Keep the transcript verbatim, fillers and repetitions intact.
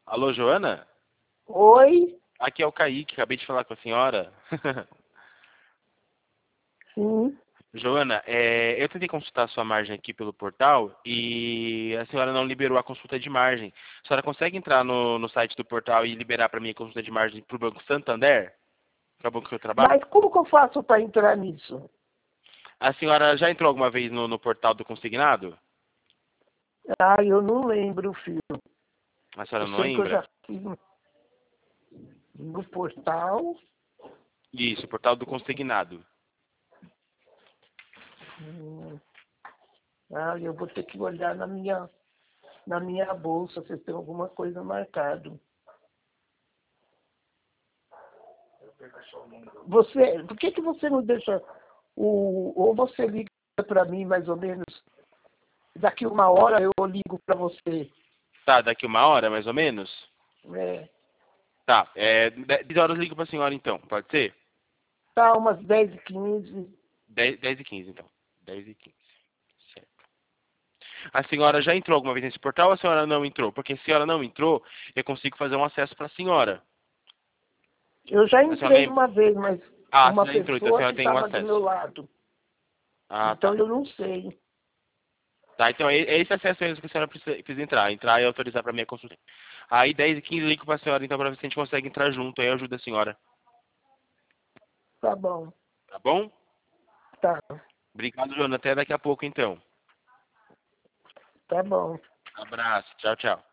Alô, Joana? Oi? Aqui é o Kaique, acabei de falar com a senhora. Sim. Joana, é, eu tentei consultar a sua margem aqui pelo portal e a senhora não liberou a consulta de margem. A senhora consegue entrar no, no site do portal e liberar para mim a consulta de margem para o Banco Santander? Que é o banco que eu trabalho? Mas como que eu faço para entrar nisso? A senhora já entrou alguma vez no, no portal do consignado? Ah, eu não lembro, filho. A senhora Eu não sei que eu lembra? já fiz no no portal. Isso, portal do consignado. Hum, Ah, eu vou ter que olhar na minha, na minha bolsa se tem alguma coisa marcada. Você, por que, que você não deixa o. Ou você liga para mim mais ou menos, daqui uma hora eu ligo para você. Tá, daqui uma hora, mais ou menos? É, Tá, é, dez horas eu ligo pra senhora então, pode ser? tá, umas dez e quinze. dez, dez e quinze então. dez e quinze. Certo. A senhora já entrou alguma vez nesse portal ou a senhora não entrou? Porque se a senhora não entrou, eu consigo fazer um acesso para a senhora. Eu já A senhora entrei lembra? uma vez, mas Ah, você uma já entrou, então a pessoa senhora que tem o estava do meu acesso. lado. Ah, Então tá. eu não sei. Tá, então é é esse acesso mesmo que a senhora precisa, precisa entrar. Entrar e autorizar para minha consulta. Aí dez e quinze ligo para a senhora então para ver se a gente consegue entrar junto. Aí eu ajudo a senhora. Tá bom. Tá bom? Tá. Obrigado, Joana. Até daqui a pouco então. Tá bom. Abraço. Tchau, tchau.